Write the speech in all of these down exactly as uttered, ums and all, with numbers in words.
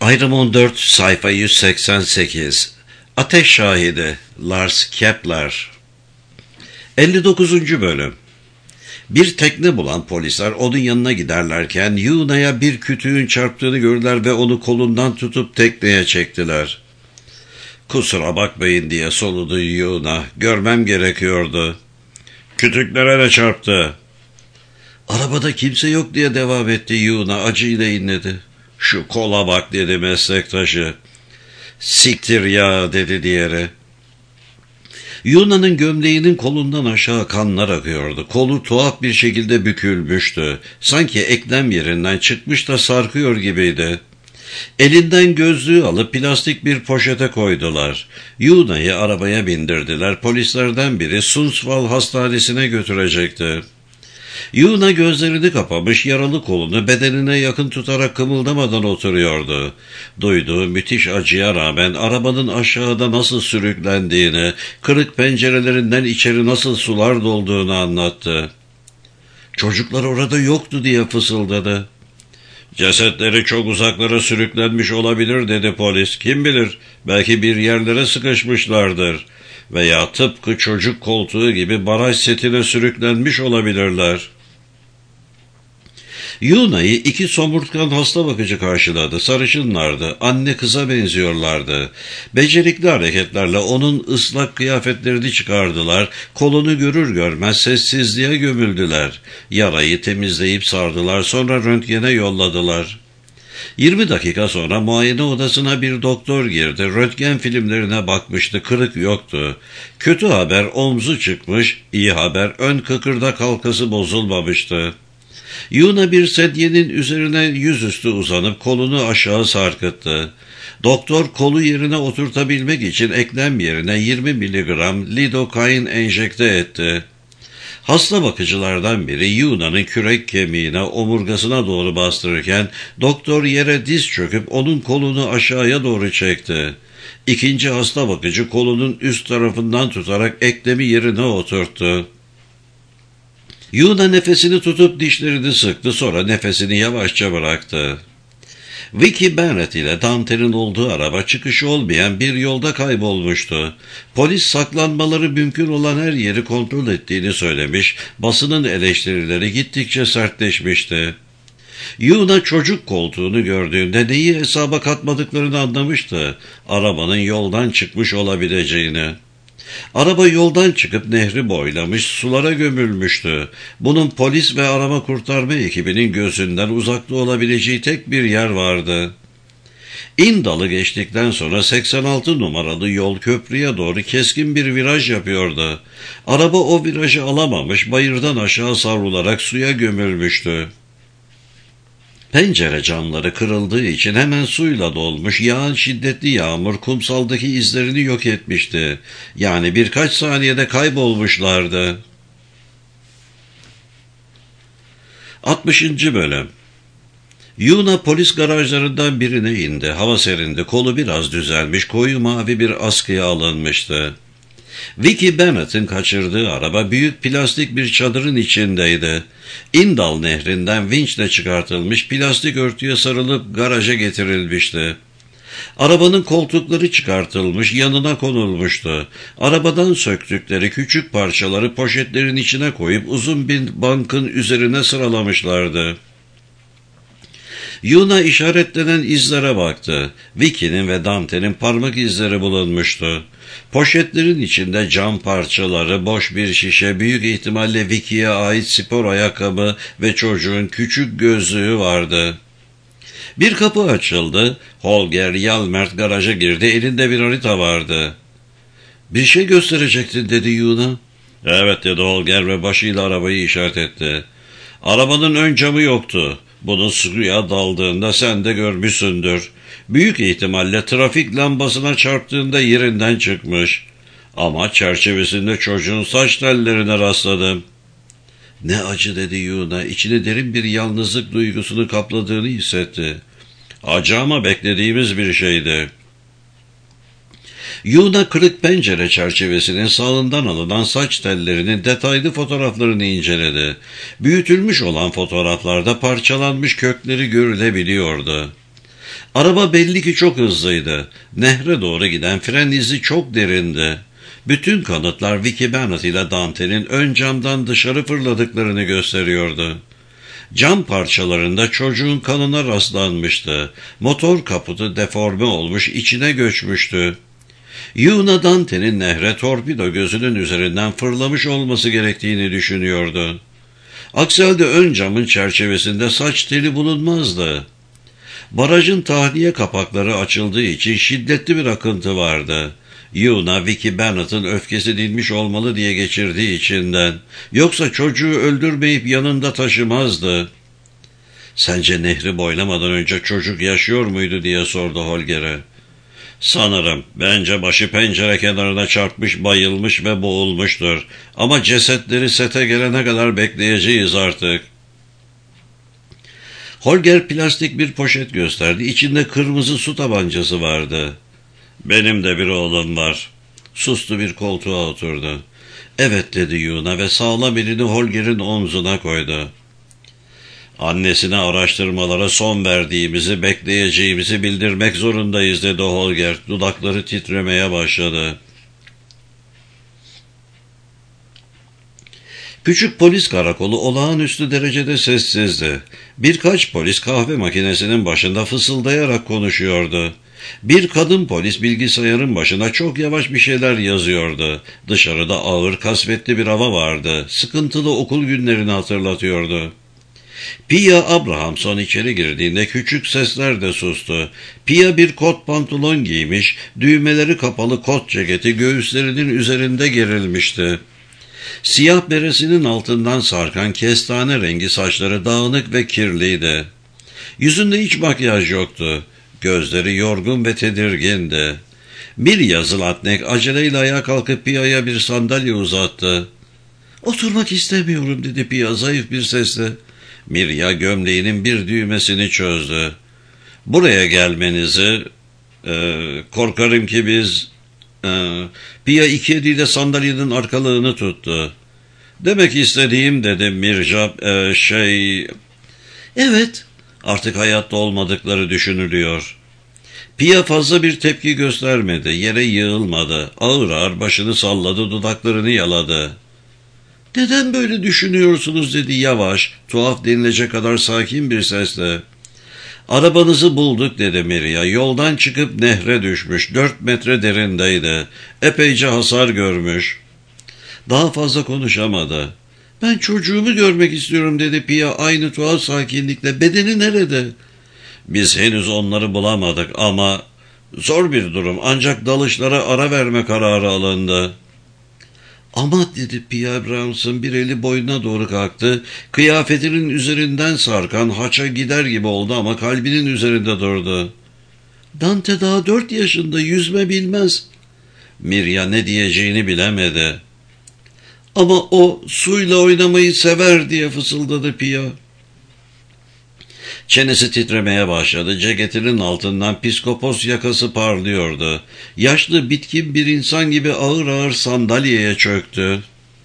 Ayrım on dört, sayfa yüz seksen sekiz. Ateş Şahidi, Lars Kepler. elli dokuzuncu bölüm. Bir tekne bulan polisler onun yanına giderlerken Yuna'ya bir kütüğün çarptığını gördüler ve onu kolundan tutup tekneye çektiler. "Kusura bakmayın," diye soludu Yuna. "Görmem gerekiyordu." "Kütük nereye çarptı?" "Arabada kimse yok," diye devam etti Yuna. Acıyla inledi. "Şu kola bak," dedi meslektaşı. "Siktir ya," dedi diğeri. Yuna'nın gömleğinin kolundan aşağı kanlar akıyordu. Kolu tuhaf bir şekilde bükülmüştü. Sanki eklem yerinden çıkmış da sarkıyor gibiydi. Elinden gözlüğü alıp plastik bir poşete koydular. Yuna'yı arabaya bindirdiler. Polislerden biri Sundsvall hastanesine götürecekti. Yuna gözlerini kapamış, yaralı kolunu bedenine yakın tutarak kımıldamadan oturuyordu. Duyduğu müthiş acıya rağmen arabanın aşağıda nasıl sürüklendiğini, kırık pencerelerinden içeri nasıl sular dolduğunu anlattı. "Çocuklar orada yoktu," diye fısıldadı. "Cesetleri çok uzaklara sürüklenmiş olabilir," dedi polis. "Kim bilir, belki bir yerlere sıkışmışlardır. Veya tıpkı çocuk koltuğu gibi baraj setine sürüklenmiş olabilirler." Yuna'yı iki somurtkan hasta bakıcı karşıladı. Sarışınlardı, anne kıza benziyorlardı. Becerikli hareketlerle onun ıslak kıyafetlerini çıkardılar. Kolunu görür görmez sessizliğe gömüldüler. Yarayı temizleyip sardılar, sonra röntgene yolladılar. Yirmi dakika sonra muayene odasına bir doktor girdi. Röntgen filmlerine bakmıştı, kırık yoktu. Kötü haber, omzu çıkmış, iyi haber, ön kıkırdak halkası bozulmamıştı. Yuna bir sedyenin üzerine yüzüstü uzanıp kolunu aşağı sarkıttı. Doktor kolu yerine oturtabilmek için eklem yerine yirmi miligram lidokain enjekte etti. Hasta bakıcılardan biri Yuna'nın kürek kemiğine, omurgasına doğru bastırırken doktor yere diz çöküp onun kolunu aşağıya doğru çekti. İkinci hasta bakıcı kolunun üst tarafından tutarak eklemi yerine oturttu. Yuna nefesini tutup dişlerini sıktı, sonra nefesini yavaşça bıraktı. Vicky Bennett ile Dante'nin olduğu araba çıkışı olmayan bir yolda kaybolmuştu. Polis saklanmaları mümkün olan her yeri kontrol ettiğini söylemiş, basının eleştirileri gittikçe sertleşmişti. Yuna çocuk koltuğunu gördüğünde neyi hesaba katmadıklarını anlamıştı. Arabanın yoldan çıkmış olabileceğini. Araba yoldan çıkıp nehri boylamış, sulara gömülmüştü. Bunun polis ve arama kurtarma ekibinin gözünden uzakta olabileceği tek bir yer vardı. İndal'ı geçtikten sonra seksen altı numaralı yol köprüye doğru keskin bir viraj yapıyordu. Araba o virajı alamamış, bayırdan aşağı savrularak suya gömülmüştü. Pencere camları kırıldığı için hemen suyla dolmuş, yağan şiddetli yağmur kumsaldaki izlerini yok etmişti. Yani birkaç saniyede kaybolmuşlardı. altmışıncı bölüm. Yuna polis garajlarından birine indi. Hava serindi, kolu biraz düzelmiş, koyu mavi bir askıya alınmıştı. Vicky Bennett'in kaçırdığı araba büyük plastik bir çadırın içindeydi. İndal nehrinden vinçle çıkartılmış, plastik örtüye sarılıp garaja getirilmişti. Arabanın koltukları çıkartılmış, yanına konulmuştu. Arabadan söktükleri küçük parçaları poşetlerin içine koyup uzun bir bankın üzerine sıralamışlardı. Yuna işaretlenen izlere baktı. Vicky'nin ve Dante'nin parmak izleri bulunmuştu. Poşetlerin içinde cam parçaları, boş bir şişe, büyük ihtimalle Vicky'ye ait spor ayakkabı ve çocuğun küçük gözlüğü vardı. Bir kapı açıldı. Holger Yalmert garaja girdi. Elinde bir harita vardı. "Bir şey gösterecektin," dedi Yuna. "Evet," dedi Holger ve başıyla arabayı işaret etti. "Arabanın ön camı yoktu. Bunu suya daldığında sen de görmüşsündür. Büyük ihtimalle trafik lambasına çarptığında yerinden çıkmış. Ama çerçevesinde çocuğun saç tellerine rastladım." "Ne acı," dedi Yuna. İçini derin bir yalnızlık duygusunu kapladığını hissetti. "Acı ama beklediğimiz bir şeydi." Yuna kırık pencere çerçevesinin sağından alınan saç tellerinin detaylı fotoğraflarını inceledi. Büyütülmüş olan fotoğraflarda parçalanmış kökleri görülebiliyordu. Araba belli ki çok hızlıydı. Nehre doğru giden fren izi çok derindi. Bütün kanıtlar Vicky Bennet ile Dante'nin ön camdan dışarı fırladıklarını gösteriyordu. Cam parçalarında çocuğun kanına rastlanmıştı. Motor kaputu deforme olmuş, içine göçmüştü. Yuna Dante'nin nehre torpido gözünün üzerinden fırlamış olması gerektiğini düşünüyordu. Aksi halde ön camın çerçevesinde saç teli bulunmazdı. Barajın tahliye kapakları açıldığı için şiddetli bir akıntı vardı. Yuna, Vicky Bennett'ın öfkesi dinmiş olmalı diye geçirdiği içinden. Yoksa çocuğu öldürmeyip yanında taşımazdı. Sence nehri boylamadan önce çocuk yaşıyor muydu diye sordu Holger'e. Sanırım. Bence başı pencere kenarına çarpmış, bayılmış ve boğulmuştur. Ama cesetleri sete gelene kadar bekleyeceğiz artık. Holger plastik bir poşet gösterdi. İçinde kırmızı su tabancası vardı. Benim de bir oğlum var. Sustu, bir koltuğa oturdu. Evet dedi Yuna ve sağlam elini Holger'in omzuna koydu. Annesine araştırmalara son verdiğimizi, bekleyeceğimizi bildirmek zorundayız dedi Holger. Dudakları titremeye başladı. Küçük polis karakolu olağanüstü derecede sessizdi. Birkaç polis kahve makinesinin başında fısıldayarak konuşuyordu. Bir kadın polis bilgisayarın başına çok yavaş bir şeyler yazıyordu. Dışarıda ağır, kasvetli bir hava vardı. Sıkıntılı okul günlerini hatırlatıyordu. Pia Abrahamson içeri girdiğinde küçük sesler de sustu. Pia bir kot pantolon giymiş, düğmeleri kapalı kot ceketi göğüslerinin üzerinde gerilmişti. Siyah beresinin altından sarkan kestane rengi saçları dağınık ve kirliydi. Yüzünde hiç makyaj yoktu. Gözleri yorgun ve tedirgindi. Bir yazılatnek aceleyle ayağa kalkıp Pia'ya bir sandalye uzattı. "Oturmak istemiyorum," dedi Pia zayıf bir sesle. Mirya gömleğinin bir düğmesini çözdü. "Buraya gelmenizi, e, korkarım ki biz..." E, Pia iki eliyle sandalyenin arkalığını tuttu. "Demek istediğim," dedi Mirja, e, şey... "Evet, artık hayatta olmadıkları düşünülüyor." Pia fazla bir tepki göstermedi, yere yığılmadı. Ağır ağır başını salladı, dudaklarını yaladı. "Neden böyle düşünüyorsunuz?" dedi yavaş, tuhaf denilecek kadar sakin bir sesle. "Arabanızı bulduk," dedi Mirya. "Yoldan çıkıp nehre düşmüş. Dört metre derindeydi. Epeyce hasar görmüş." Daha fazla konuşamadı. "Ben çocuğumu görmek istiyorum," dedi Pia aynı tuhaf sakinlikle. "Bedeni nerede?" "Biz henüz onları bulamadık ama zor bir durum. Ancak dalışlara ara verme kararı alındı." "Ama," dedi Pia Brownson, bir eli boynuna doğru kalktı. Kıyafetinin üzerinden sarkan haça gider gibi oldu ama kalbinin üzerinde durdu. "Dante daha dört yaşında, yüzme bilmez." Mirya ne diyeceğini bilemedi. "Ama o suyla oynamayı sever," diye fısıldadı Pia. Çenesi titremeye başladı. Ceketinin altından piskopos yakası parlıyordu. Yaşlı, bitkin bir insan gibi ağır ağır sandalyeye çöktü.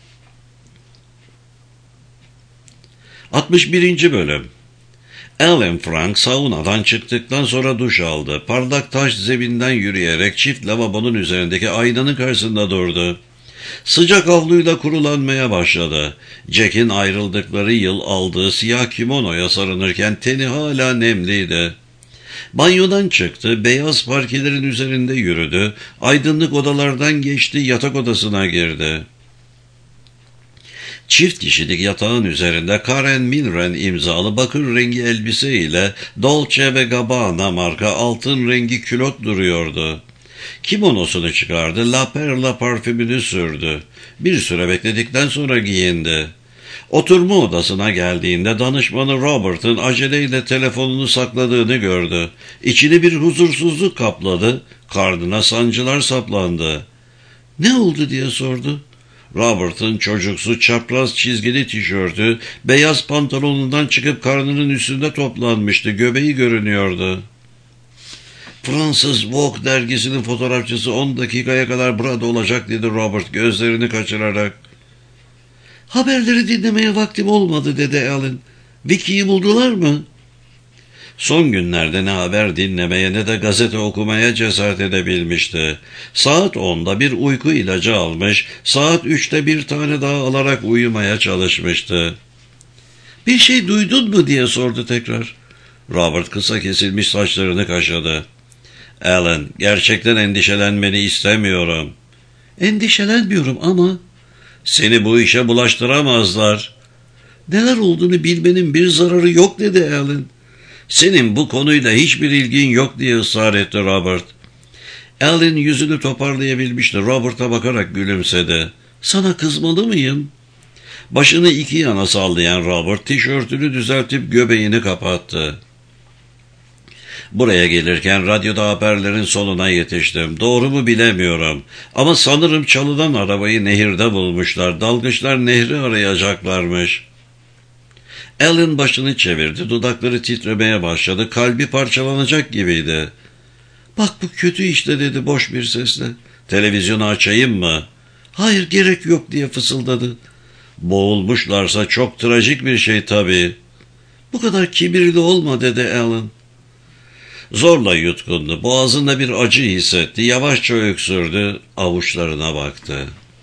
altmış birinci Bölüm. Alan Frank saunadan çıktıktan sonra duş aldı. Parlak taş zeminden yürüyerek çift lavabonun üzerindeki aynanın karşısında durdu. Sıcak havluyla kurulanmaya başladı. Jack'in ayrıldıkları yıl aldığı siyah kimonoya sarınırken teni hala nemliydi. Banyodan çıktı, beyaz parkelerin üzerinde yürüdü, aydınlık odalardan geçti, yatak odasına girdi. Çift kişilik yatağın üzerinde Karen Milren imzalı bakır rengi elbise ile Dolce ve Gabbana marka altın rengi külot duruyordu. Kimonosunu çıkardı, La Perla parfümünü sürdü. Bir süre bekledikten sonra giyindi. Oturma odasına geldiğinde danışmanı Robert'ın aceleyle telefonunu sakladığını gördü. İçini bir huzursuzluk kapladı, karnına sancılar saplandı. "Ne oldu?" diye sordu. Robert'ın çocuksu çapraz çizgili tişörtü beyaz pantolonundan çıkıp karnının üstünde toplanmıştı, göbeği görünüyordu. "Fransız Vogue dergisinin fotoğrafçısı on dakikaya kadar burada olacak," dedi Robert gözlerini kaçırarak. "Haberleri dinlemeye vaktim olmadı," dedi Alan. "Vicky'yi buldular mı?" Son günlerde ne haber dinlemeye ne de gazete okumaya cesaret edebilmişti. Saat onda bir uyku ilacı almış, saat üçte bir tane daha alarak uyumaya çalışmıştı. "Bir şey duydun mu?" diye sordu tekrar. Robert kısa kesilmiş saçlarını kaşıdı. "Alan, gerçekten endişelenmeni istemiyorum." "Endişelenmiyorum ama..." "Seni bu işe bulaştıramazlar." "Neler olduğunu bilmenin bir zararı yok," dedi Alan. "Senin bu konuyla hiçbir ilgin yok," diye ısrar etti Robert. Alan yüzünü toparlayabilmişti. Robert'a bakarak gülümsedi. "Sana kızmalı mıyım?" Başını iki yana sallayan Robert tişörtünü düzeltip göbeğini kapattı. "Buraya gelirken radyoda haberlerin sonuna yetiştim. Doğru mu bilemiyorum. Ama sanırım çalınan arabayı nehirde bulmuşlar. Dalgıçlar nehri arayacaklarmış." Alan başını çevirdi. Dudakları titremeye başladı. Kalbi parçalanacak gibiydi. "Bak bu kötü işte," dedi boş bir sesle. "Televizyonu açayım mı?" "Hayır, gerek yok," diye fısıldadı. "Boğulmuşlarsa çok trajik bir şey tabii." "Bu kadar kibirli olma," dedi Alan. Zorla yutkundu. Boğazında bir acı hissetti. Yavaşça öksürdü. Avuçlarına baktı.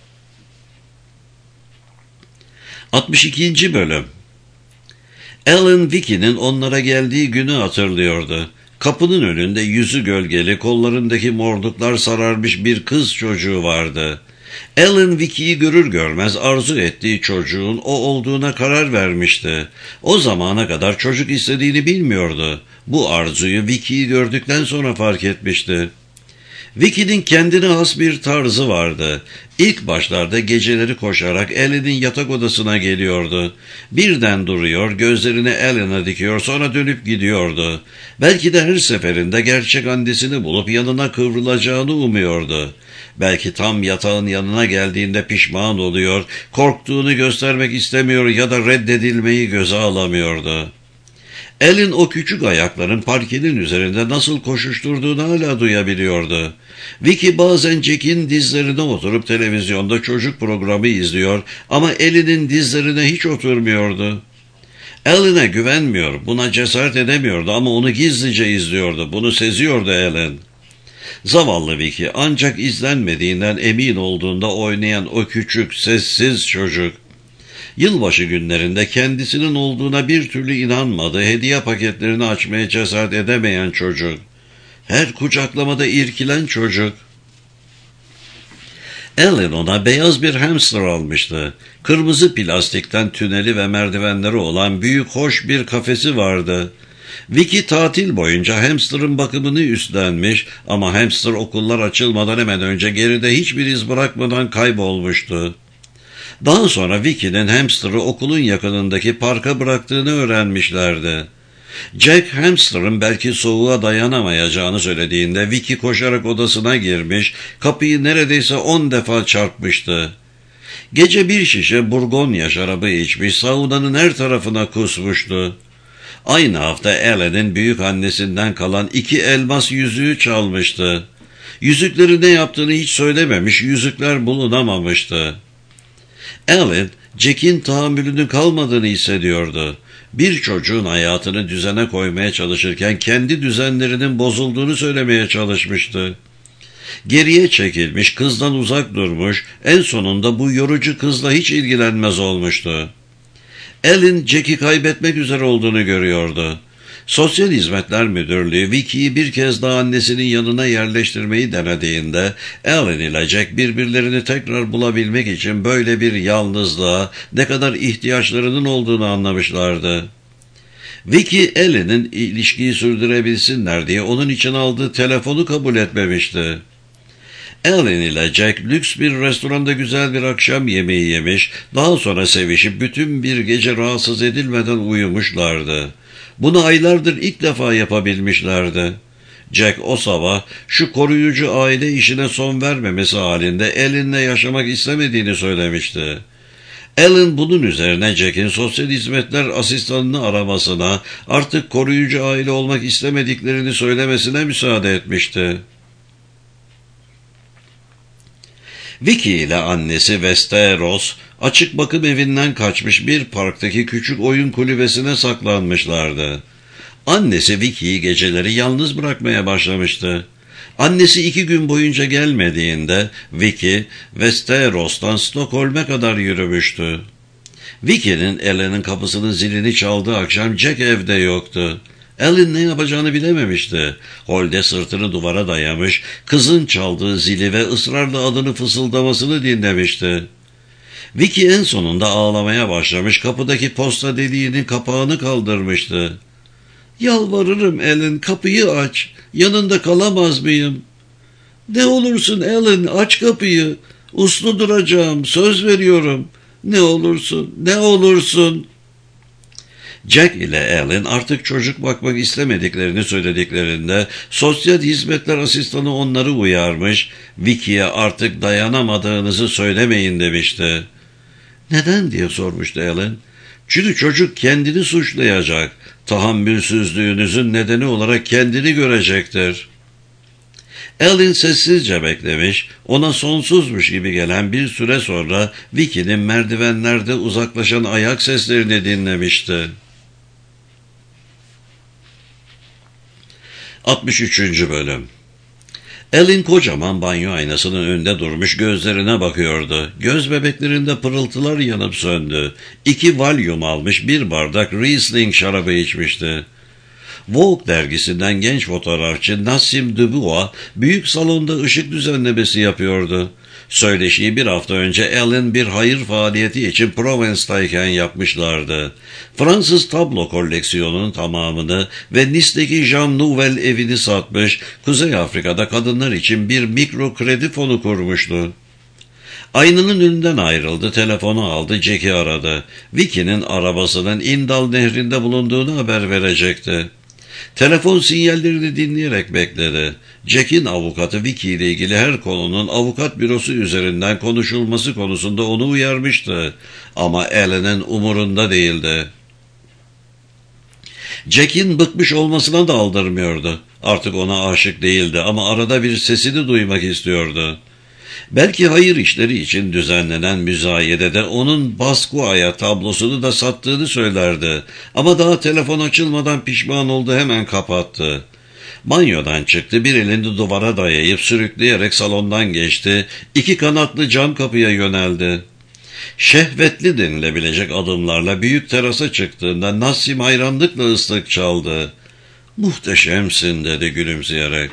altmış ikinci Bölüm. Alan, Vicky'nin onlara geldiği günü hatırlıyordu. Kapının önünde yüzü gölgeli, kollarındaki morduklar sararmış bir kız çocuğu vardı. Alan, Vicky'yi görür görmez arzu ettiği çocuğun o olduğuna karar vermişti. O zamana kadar çocuk istediğini bilmiyordu. Bu arzuyu Vicky'yi gördükten sonra fark etmişti. Vicky'nin kendine has bir tarzı vardı. İlk başlarda geceleri koşarak Alan'in yatak odasına geliyordu. Birden duruyor, gözlerini Alan'a dikiyor, sonra dönüp gidiyordu. Belki de her seferinde gerçek annesini bulup yanına kıvrılacağını umuyordu. Belki tam yatağın yanına geldiğinde pişman oluyor, korktuğunu göstermek istemiyor ya da reddedilmeyi göze alamıyordu. Alan o küçük ayakların parkenin üzerinde nasıl koşuşturduğunu hala duyabiliyordu. Vicky bazen Jack'in dizlerine oturup televizyonda çocuk programı izliyor ama Alan'in dizlerine hiç oturmuyordu. Alan'a güvenmiyor, buna cesaret edemiyordu ama onu gizlice izliyordu. Bunu seziyordu Alan. Zavallı Vicky ancak izlenmediğinden emin olduğunda oynayan o küçük, sessiz çocuk. Yılbaşı günlerinde kendisinin olduğuna bir türlü inanmadığı hediye paketlerini açmaya cesaret edemeyen çocuk. Her kucaklamada irkilen çocuk. Alan ona beyaz bir hamster almıştı. Kırmızı plastikten tüneli ve merdivenleri olan büyük hoş bir kafesi vardı. Vicky tatil boyunca hamsterın bakımını üstlenmiş ama hamster okullar açılmadan hemen önce geride hiçbir iz bırakmadan kaybolmuştu. Daha sonra Vicky'nin hamster'ı okulun yakınındaki parka bıraktığını öğrenmişlerdi. Jack hamster'ın belki soğuğa dayanamayacağını söylediğinde Vicky koşarak odasına girmiş, kapıyı neredeyse on defa çarpmıştı. Gece bir şişe Burgonya şarabı içmiş, saunanın her tarafına kusmuştu. Aynı hafta Alan'ın büyük annesinden kalan iki elmas yüzüğü çalmıştı. Yüzükleri ne yaptığını hiç söylememiş, yüzükler bulunamamıştı. Alan, Jack'in tahammülünün kalmadığını hissediyordu. Bir çocuğun hayatını düzene koymaya çalışırken kendi düzenlerinin bozulduğunu söylemeye çalışmıştı. Geriye çekilmiş, kızdan uzak durmuş, en sonunda bu yorucu kızla hiç ilgilenmez olmuştu. Alan, Jack'i kaybetmek üzere olduğunu görüyordu. Sosyal Hizmetler Müdürlüğü Vicky'yi bir kez daha annesinin yanına yerleştirmeyi denediğinde Alan ile Jack birbirlerini tekrar bulabilmek için böyle bir yalnızlığa ne kadar ihtiyaçlarının olduğunu anlamışlardı. Vicky, Alan'ın ilişkiyi sürdürebilsinler diye onun için aldığı telefonu kabul etmemişti. Alan ile Jack lüks bir restoranda güzel bir akşam yemeği yemiş, daha sonra sevişip bütün bir gece rahatsız edilmeden uyumuşlardı. Bunu aylardır ilk defa yapabilmişlerdi. Jack o sabah şu koruyucu aile işine son vermemesi halinde Alan'la yaşamak istemediğini söylemişti. Alan bunun üzerine Jack'in sosyal hizmetler asistanını aramasına, artık koruyucu aile olmak istemediklerini söylemesine müsaade etmişti. Vicky ile annesi Westeros, açık bakım evinden kaçmış bir parktaki küçük oyun kulübesine saklanmışlardı. Annesi Vicky'yi geceleri yalnız bırakmaya başlamıştı. Annesi iki gün boyunca gelmediğinde Vicky, Westeros'tan Stockholm'e kadar yürümüştü. Vicky'nin Ellen'in kapısının zilini çaldığı akşam Jack evde yoktu. Ellen ne yapacağını bilememişti. Holde sırtını duvara dayamış, kızın çaldığı zili ve ısrarla adını fısıldamasını dinlemişti. Vicky en sonunda ağlamaya başlamış, kapıdaki posta deliğinin kapağını kaldırmıştı. ''Yalvarırım Ellen, kapıyı aç. Yanında kalamaz mıyım?'' ''Ne olursun Ellen, aç kapıyı. Uslu duracağım, söz veriyorum. Ne olursun, ne olursun.'' Jack ile Ellen artık çocuk bakmak istemediklerini söylediklerinde sosyal hizmetler asistanı onları uyarmış, Vicky'ye artık dayanamadığınızı söylemeyin demişti. ''Neden?'' diye sormuştu Ellen. ''Çünkü çocuk kendini suçlayacak. Tahammülsüzlüğünüzün nedeni olarak kendini görecektir.'' Ellen sessizce beklemiş, ona sonsuzmuş gibi gelen bir süre sonra Vicky'nin merdivenlerde uzaklaşan ayak seslerini dinlemişti. altmış üçüncü Bölüm. Ellen kocaman banyo aynasının önünde durmuş, gözlerine bakıyordu. Göz bebeklerinde pırıltılar yanıp söndü. İki Valium almış, bir bardak Riesling şarabı içmişti. Vogue dergisinden genç fotoğrafçı Nassim Dubois büyük salonda ışık düzenlemesi yapıyordu. Söyleşiyi bir hafta önce Ellen bir hayır faaliyeti için Provence'dayken yapmışlardı. Fransız tablo koleksiyonunun tamamını ve Nice'deki Jean Nouvel evini satmış, Kuzey Afrika'da kadınlar için bir mikro kredi fonu kurmuştu. Aynanın önünden ayrıldı, telefonu aldı, Jack'i aradı. Vicky'nin arabasının Indal nehrinde bulunduğunu haber verecekti. Telefon sinyallerini dinleyerek bekledi. Jack'in avukatı Vicky ile ilgili her konunun avukat bürosu üzerinden konuşulması konusunda onu uyarmıştı. Ama Ellen'in umurunda değildi. Jack'in bıkmış olmasına da aldırmıyordu. Artık ona aşık değildi ama arada bir sesini duymak istiyordu. Belki hayır işleri için düzenlenen müzayedede onun Basquiat tablosunu da sattığını söylerdi. Ama daha telefon açılmadan pişman oldu, hemen kapattı. Banyodan çıktı, bir elini duvara dayayıp sürükleyerek salondan geçti. İki kanatlı cam kapıya yöneldi. Şehvetli denilebilecek adımlarla büyük terasa çıktığında Nassim hayranlıkla ıslık çaldı. ''Muhteşemsin'' dedi gülümseyerek.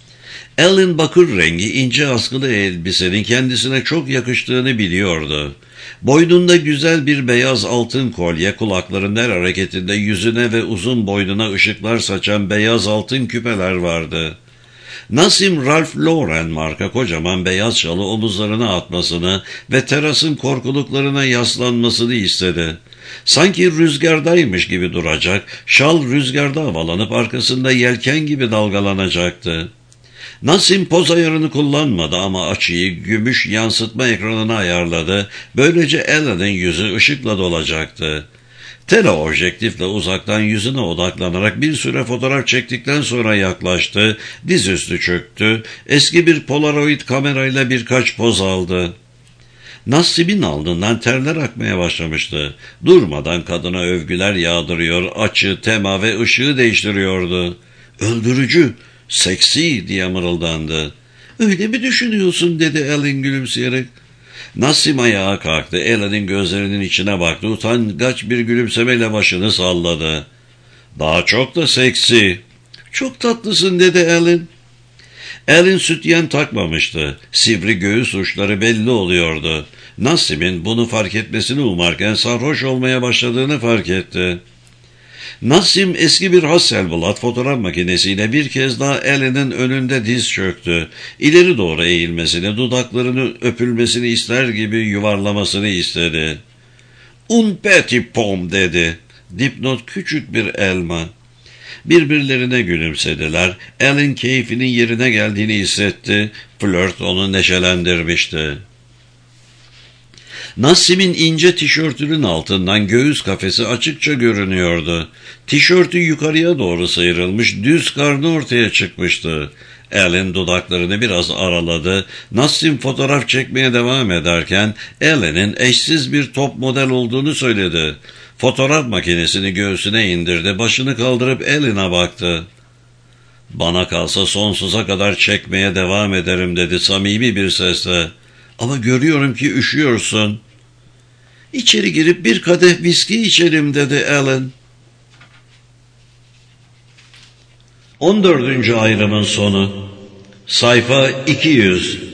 Ellen bakır rengi ince askılı elbisenin kendisine çok yakıştığını biliyordu. Boynunda güzel bir beyaz altın kolye, kulakların her hareketinde yüzüne ve uzun boynuna ışıklar saçan beyaz altın küpeler vardı. Nassim Ralph Lauren marka kocaman beyaz şalı omuzlarına atmasını ve terasın korkuluklarına yaslanmasını istedi. Sanki rüzgardaymış gibi duracak, şal rüzgarda havalanıp arkasında yelken gibi dalgalanacaktı. Nassim poz ayarını kullanmadı ama açıyı gümüş yansıtma ekranına ayarladı. Böylece Ellen'in yüzü ışıkla dolacaktı. Teleobjektifle uzaktan yüzüne odaklanarak bir süre fotoğraf çektikten sonra yaklaştı, dizüstü çöktü, eski bir polaroid kamerayla birkaç poz aldı. Nassim'in alnından terler akmaya başlamıştı. Durmadan kadına övgüler yağdırıyor, açı, tema ve ışığı değiştiriyordu. ''Öldürücü, seksi'' diye mırıldandı. ''Öyle mi düşünüyorsun?'' dedi Ellen gülümseyerek. Nassim ayağa kalktı, Ellen'in gözlerinin içine baktı, utangaç bir gülümsemeyle başını salladı. ''Daha çok da seksi.'' ''Çok tatlısın'' dedi Ellen. Ellen sütyen takmamıştı. Sivri göğüs uçları belli oluyordu. Nassim'in bunu fark etmesini umarken sarhoş olmaya başladığını fark etti. Nassim eski bir Hasselblad fotoğraf makinesiyle bir kez daha Ellen'in önünde diz çöktü. İleri doğru eğilmesini, dudaklarını öpülmesini ister gibi yuvarlamasını istedi. ''Un petit pomme'' dedi. Dipnot küçük bir elma. Birbirlerine gülümsediler. Ellen keyfinin yerine geldiğini hissetti. Flört onu neşelendirmişti. Nassim'in ince tişörtünün altından göğüs kafesi açıkça görünüyordu. Tişörtü yukarıya doğru sıyrılmış, düz karnı ortaya çıkmıştı. Ellen dudaklarını biraz araladı. Nassim fotoğraf çekmeye devam ederken Ellen'in eşsiz bir top model olduğunu söyledi. Fotoğraf makinesini göğsüne indirdi, başını kaldırıp Ellen'a baktı. "Bana kalsa sonsuza kadar çekmeye devam ederim," dedi samimi bir sesle. "Ama görüyorum ki üşüyorsun." "İçeri girip bir kadeh viski içelim," dedi Ellen. on dördüncü ayrımın sonu. Sayfa iki yüz.